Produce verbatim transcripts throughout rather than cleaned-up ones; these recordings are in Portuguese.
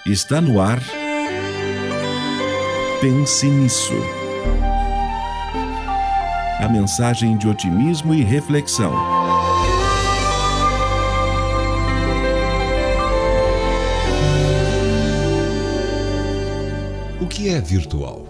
Está no ar. Pense nisso. A mensagem de otimismo e reflexão. O que é virtual?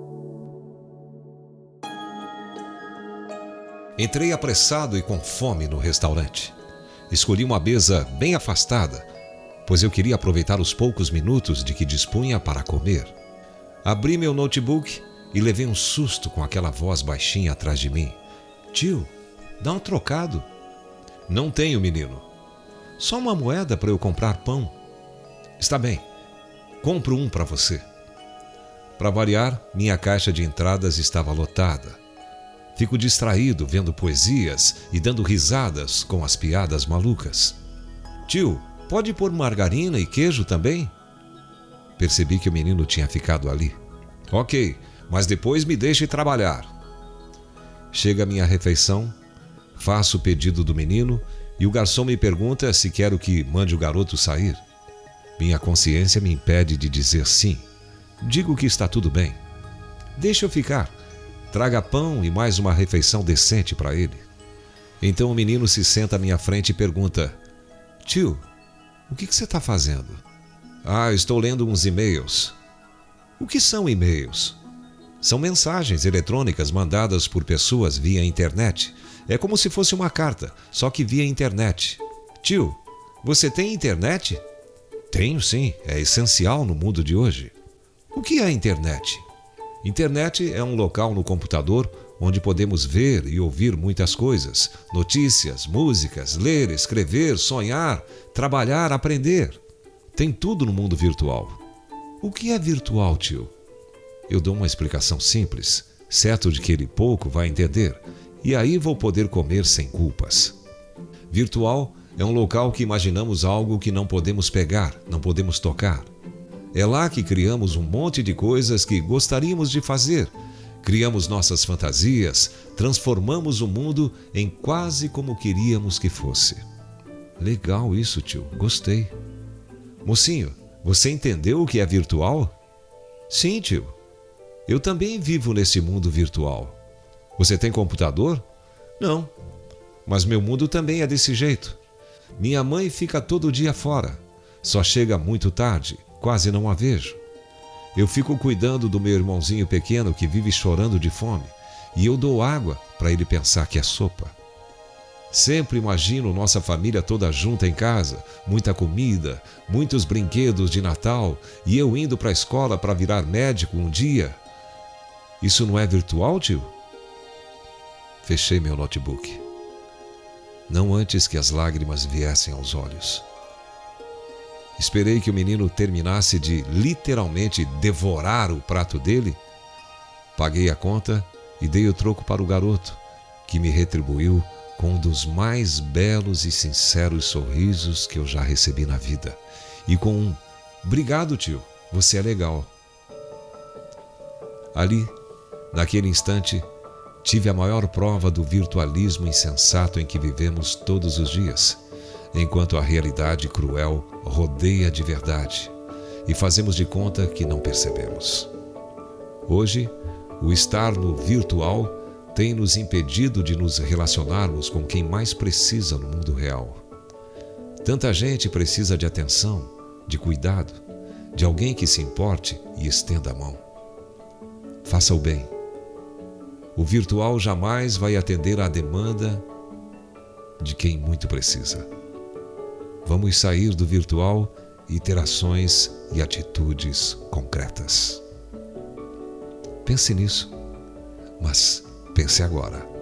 Entrei apressado e com fome no restaurante. Escolhi uma mesa bem afastada, pois eu queria aproveitar os poucos minutos de que dispunha para comer. Abri meu notebook e levei um susto com aquela voz baixinha atrás de mim. Tio, dá um trocado. Não tenho, menino. Só uma moeda para eu comprar pão. Está bem, compro um para você. Para variar, minha caixa de entradas estava lotada. Fico distraído vendo poesias e dando risadas com as piadas malucas. Tio, pode pôr margarina e queijo também? Percebi que o menino tinha ficado ali. Ok, mas depois me deixe trabalhar. Chega a minha refeição, faço o pedido do menino e o garçom me pergunta se quero que mande o garoto sair. Minha consciência me impede de dizer sim. Digo que está tudo bem. Deixa eu ficar. Traga pão e mais uma refeição decente para ele. Então o menino se senta à minha frente e pergunta: Tio, o que, que você está fazendo? Ah, estou lendo uns e-mails. O que são e-mails? São mensagens eletrônicas mandadas por pessoas via internet. É como se fosse uma carta, só que via internet. Tio, você tem internet? Tenho sim, é essencial no mundo de hoje. O que é a internet? Internet é um local no computador onde podemos ver e ouvir muitas coisas, notícias, músicas, ler, escrever, sonhar, trabalhar, aprender. Tem tudo no mundo virtual. O que é virtual, tio? Eu dou uma explicação simples, certo de que ele pouco vai entender, e aí vou poder comer sem culpas. Virtual é um local que imaginamos algo que não podemos pegar, não podemos tocar. É lá que criamos um monte de coisas que gostaríamos de fazer. Criamos nossas fantasias, transformamos o mundo em quase como queríamos que fosse. Legal isso, tio. Gostei. Mocinho, você entendeu o que é virtual? Sim, tio. Eu também vivo nesse mundo virtual. Você tem computador? Não. Mas meu mundo também é desse jeito. Minha mãe fica todo dia fora. Só chega muito tarde. Quase não a vejo. Eu fico cuidando do meu irmãozinho pequeno que vive chorando de fome e eu dou água para ele pensar que é sopa. Sempre imagino nossa família toda junta em casa, muita comida, muitos brinquedos de Natal e eu indo para a escola para virar médico um dia. Isso não é virtual, tio? Fechei meu notebook. Não antes que as lágrimas viessem aos olhos. Esperei que o menino terminasse de literalmente devorar o prato dele. Paguei a conta e dei o troco para o garoto, que me retribuiu com um dos mais belos e sinceros sorrisos que eu já recebi na vida. E com um "Obrigado, tio, você é legal". Ali, naquele instante, tive a maior prova do virtualismo insensato em que vivemos todos os dias, enquanto a realidade cruel rodeia de verdade e fazemos de conta que não percebemos. Hoje, o estar no virtual tem nos impedido de nos relacionarmos com quem mais precisa no mundo real. Tanta gente precisa de atenção, de cuidado, de alguém que se importe e estenda a mão. Faça o bem. O virtual jamais vai atender à demanda de quem muito precisa. Vamos sair do virtual e ter ações e atitudes concretas. Pense nisso, mas pense agora.